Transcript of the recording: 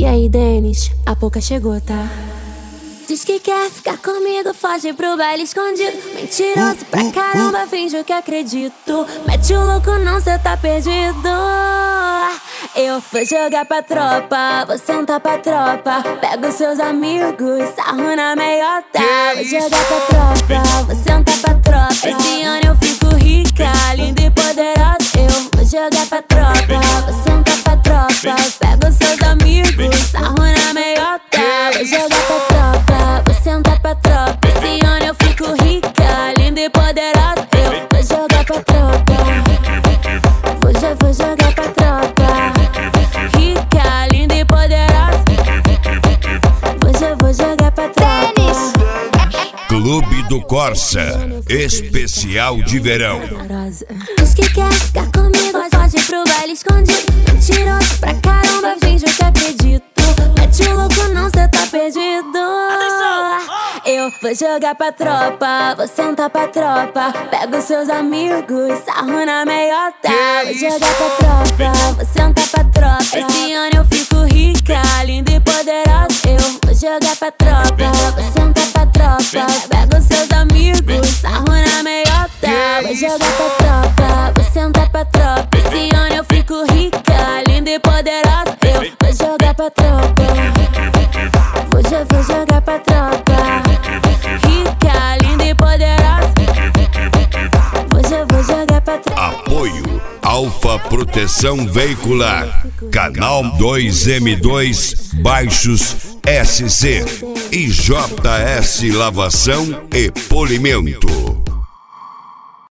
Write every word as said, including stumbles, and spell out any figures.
aí, Denis, a pouca chegou, tá? Diz que quer ficar comigo, foge pro baile escondido. Mentiroso pra caramba, finge que acredito. Mete o louco, não, cê tá perdido. Eu vou jogar pra tropa, vou sentar pra tropa. Pega os seus amigos, sarro na meiota. Vou jogar pra tropa, vou sentar pra tropa. Esse ano eu fico rica, linda e poderosa. Eu vou jogar pra tropa, vou sentar pra tropa. Pega os seus amigos, sarro na meiota. Vou jogar pra tropa, vou sentar pra tropa. Esse ano eu fico rica, linda e poderosa. Eu vou jogar pra tropa, vou, jo vou jogar pra tropa. Rica, linda e poderosa. Vou, jo vou jogar pra tropa. Clube do Corsa, especial de verão. Diz que quer ficar comigo, mas foge pro baile escondido. Mentiroso pra caramba, finge que acredito. Mete o louco, não, cê tá perdido. Eu vou jogar pra tropa, vou sentar pra tropa. Pega os seus amigos, sarro na meiota. Vou jogar pra tropa, vou sentar pra tropa. Esse ano eu fico rica, linda e poderosa. Eu vou jogar pra tropa, vou sentar pra tropa. Pega os seus amigos, sarro na meiota. Vou jogar pra tropa, vou sentar pra tropa. Esse ano eu fico rica, linda e poderosa. Eu vou jogar pra tropa, vou, jo vou jogar pra tropa. Rica, linda e poderosa. Vou, jo vou jogar pra tropa. Apoio Alfa Proteção Veicular, Canal dois M dois Baixos S C e J S Lavação e Polimento.